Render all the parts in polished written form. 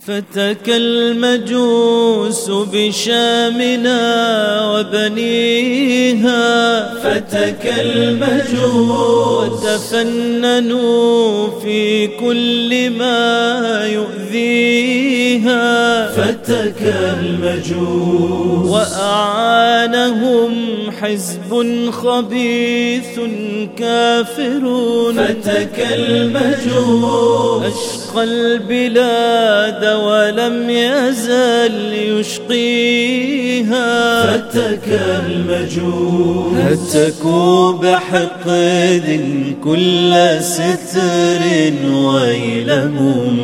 فتك المجوس بشامنا وبنيها، فتك المجوس وتفننوا في كل ما يؤذيها، فتك المجوس وأعانهم حزب خبيث كافر، فتك المجوس أشقى البلاد ولم يزل يشقيها، فتك المجوس هتكوا بحقد كل ستر ويلهم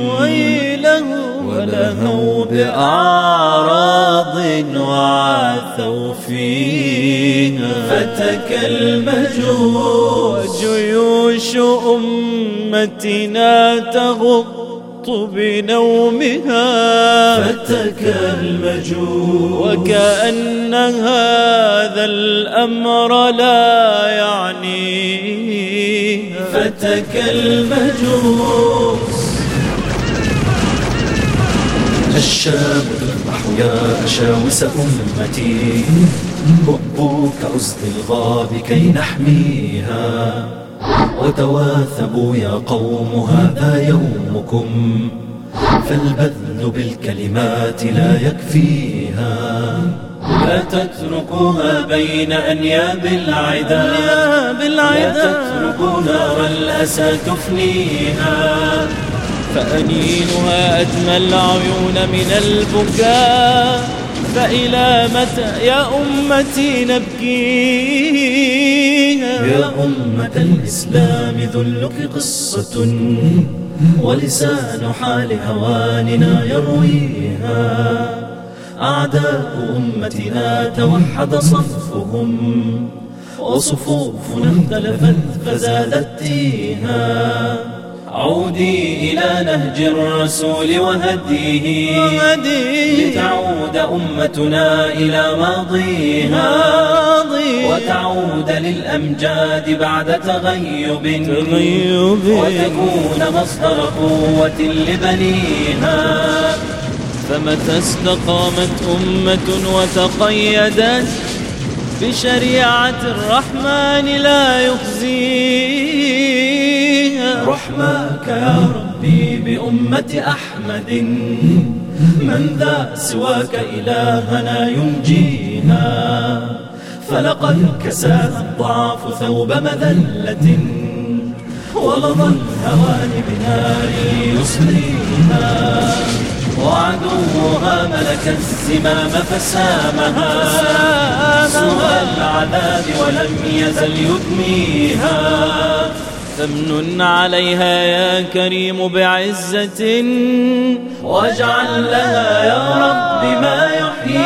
ولهوا بأعراض وعاثوا فيها، فتك المجوس جيوش أمتنا تغط بنومها، فتك المجوس وكأن هذا الأمر لا يعنيها، فتك المجوس. الشام تذبح يا أشاوس أمتي، هبوا كأسد الغاب كي نحميها، وتواثبوا يا قوم هذا يومكم، فالبذل بالكلمات لا يكفيها، لا تتركوها بين أنياب العدا، لا تتركوا نار الأسى تفنيها، فأنينها أدمى العيون من البكاء، فإلى متى يا أمتي نبكيها؟ يا أمة الإسلام ذلك قصة، ولسان حال هواننا يرويها، أعداء أمتنا توحد صفهم، وصفوفنا اختلفت فزادت تيها، عودي إلى نهج الرسول وهديه، لتعود أمتنا إلى ماضيها، وتعود للأمجاد بعد تغيب، وتكون مصدر قوة لبنيها. فمتى استقامت أمة وتقيدت بشريعة الرحمن لا يخزيها، رحماك يا ربي بأمة أحمد، من ذا سواك إلهنا ينجيها، فلقد كساها الضعف ثوب مذلة، ولظى الهوان بناره يصليها، وعدوها ملك الزمام فسامها سوء العذاب ولم يزل يدميها، فامنن عليها يا كريم بعزة، واجعل لها يا رب ما يحييها.